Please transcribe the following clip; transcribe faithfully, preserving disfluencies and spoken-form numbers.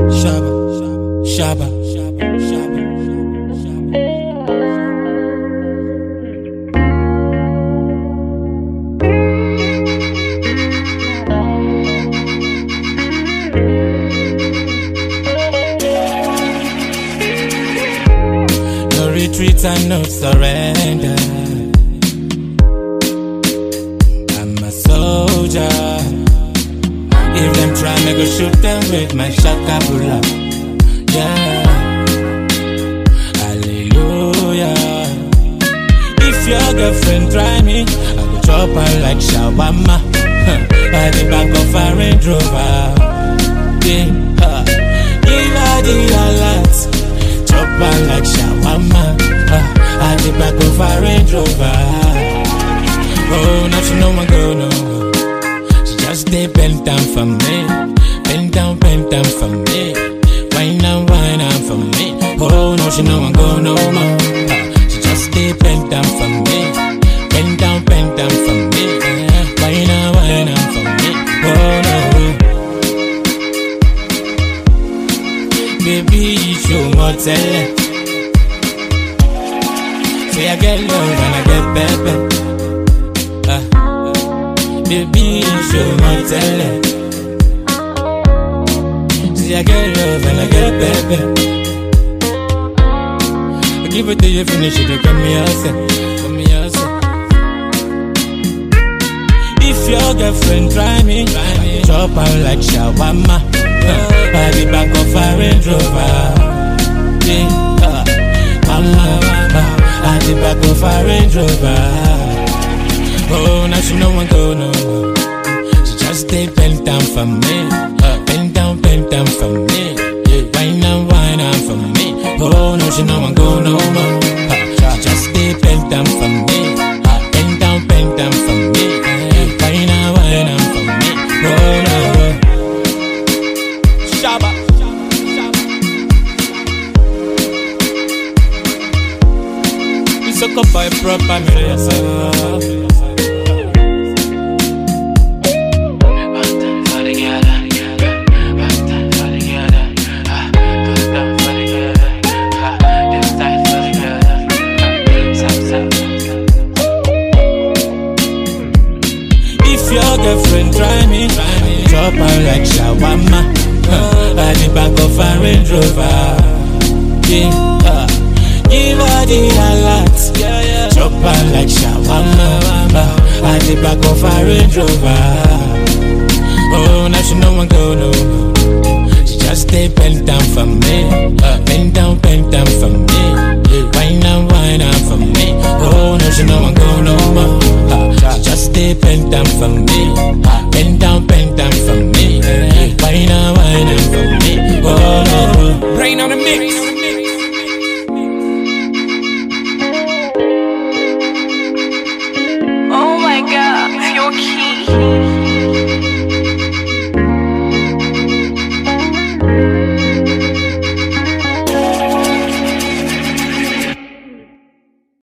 Shabba, Shabba, Shabba, Shabba, Shabba. No retreat and no surrender. I'm a soldier. If them try, me go shoot them with my shakabula. Yeah, hallelujah. If your girlfriend try me, I go chop her like shawarma. Huh. By the back of a Range Rover. Yeah, huh. Give her the alert. Chop her like shawarma. Huh. At the back of a Range Rover. Oh, now she know I go no. Just stay bent down for me, bend down, bend down for me, wine and wine and for me. Oh no, she know I'm go no more. Uh, she just stay bent down for me, bend down, bend down for me, wine and wine and for me. Oh no, baby, show more tell. Say I get love and I get baby. Uh, Baby, show my talent. See, I get love and I get baby. I give it to you, finish it, come me outside, come me outside. If your girlfriend try me, try me. Chop her like shawarma. Uh, by the back of a Range Rover. Yeah, uh, mama, mama, at the back of a Range Rover. Oh, now she know I go no more. She just stay bent down for me, uh, bend down, bend down for me, yeah. Wine and wine and for me. Oh, no, she know I go no more. Uh, she just stay bent down for me, uh, bend down, bend down for me, yeah. Wine and wine and for me. Oh no, Shabba, you suck up by proper me, yes, girlfriend try me, try me. Chop her like shawarma. uh, At the back of a Range Rover. Yeah, uh, give her the alert. Yeah, yeah. Chop her like shawarma. uh, At the back of a Range Rover. Oh, now she know I go no. She just stay bent down for me, uh, bend down, bend down for me, wine and wine and for me. Oh, now she know I go no more. uh, She just stay bent down for me, bend down, bend down for me, wine and wine and for me. Oh no, rain on the mix. Oh my God, your key.